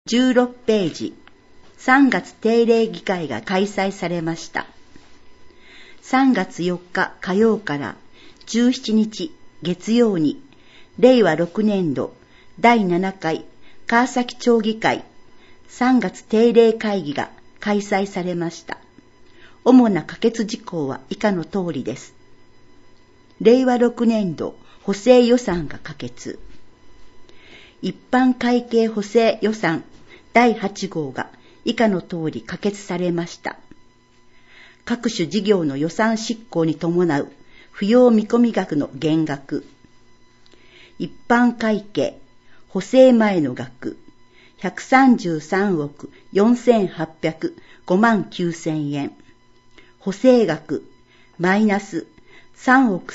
16ページ、3月定例議会が開催されました。3月4日火曜から17日月曜に、令和6年度第7回川崎町議会3月定例会議が開催されました。主な可決事項は以下の通りです。令和6年度補正予算が可決。一般会計補正予算第8号が以下の通り可決されました。各種事業の予算執行に伴う不要見込み額の減額。一般会計補正前の額133億4805万9000円。補正額マイナス3億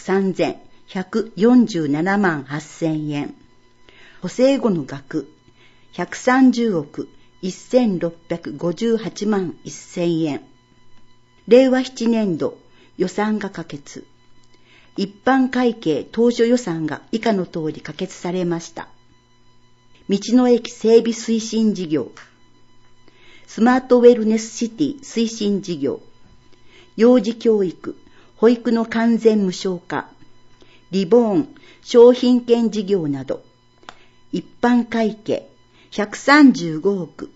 3147万8000円。補正後の額130億1658万1000円。令和7年度予算が可決。一般会計当初予算が以下の通り可決されました。道の駅整備推進事業、スマートウェルネスシティ推進事業、幼児教育、保育の完全無償化、リボーン商品券事業など、一般会計135億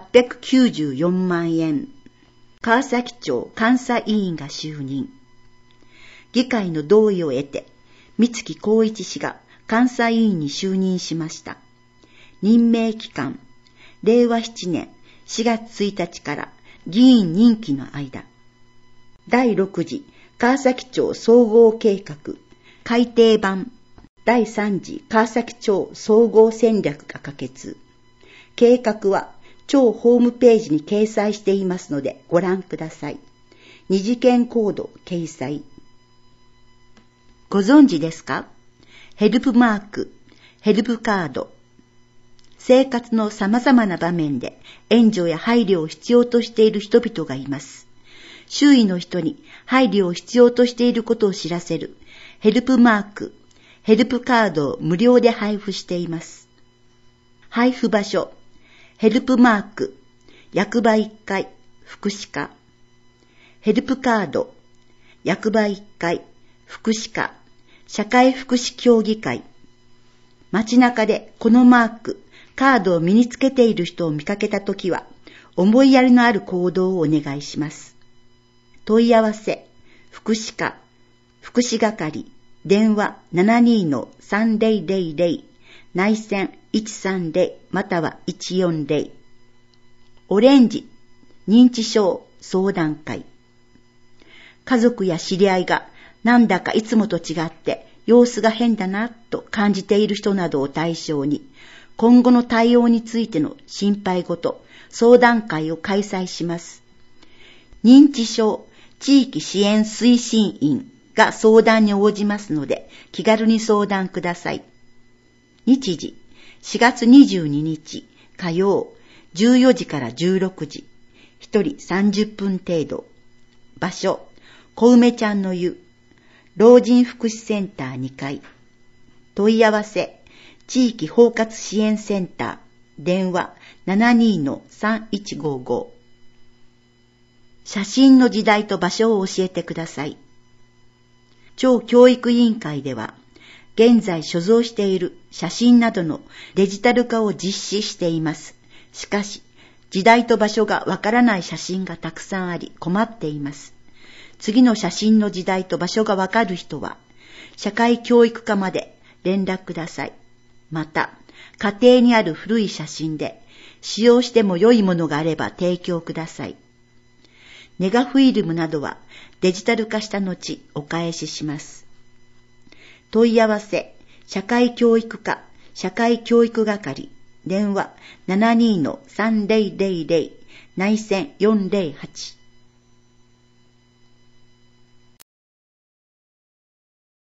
894万円。川崎町監査委員が就任。議会の同意を得て、三月光一氏が監査委員に就任しました。任命期間、令和7年4月1日から議員任期の間。第6次川崎町総合計画改訂版第3次川崎町総合戦略が可決。計画は町ホームページに掲載していますのでご覧ください。二次元コード掲載。ご存知ですか？ヘルプマーク、ヘルプカード。生活の様々な場面で援助や配慮を必要としている人々がいます。周囲の人に配慮を必要としていることを知らせるヘルプマーク、ヘルプカードを無料で配布しています。配布場所、ヘルプマーク、役場1階、福祉課。ヘルプカード、役場1階、福祉課、社会福祉協議会。街中でこのマーク、カードを身につけている人を見かけたときは、思いやりのある行動をお願いします。問い合わせ、福祉課、福祉係、電話 72-3000、内線130または140。オレンジ、認知症相談会。家族や知り合いがなんだかいつもと違って様子が変だなと感じている人などを対象に、今後の対応についての心配事、相談会を開催します。認知症地域支援推進員が相談に応じますので、気軽に相談ください。日時、4月22日火曜、14時から16時、1人30分程度。場所、小梅ちゃんの湯、老人福祉センター2階。問い合わせ、地域包括支援センター、電話 72-3155。写真の時代と場所を教えてください。町教育委員会では、現在所蔵している写真などのデジタル化を実施しています。しかし、時代と場所がわからない写真がたくさんあり困っています。次の写真の時代と場所がわかる人は、社会教育課まで連絡ください。また、家庭にある古い写真で使用しても良いものがあれば提供ください。ネガフィルムなどはデジタル化した後お返しします。問い合わせ、社会教育課、社会教育係、電話 72-3000、内線408。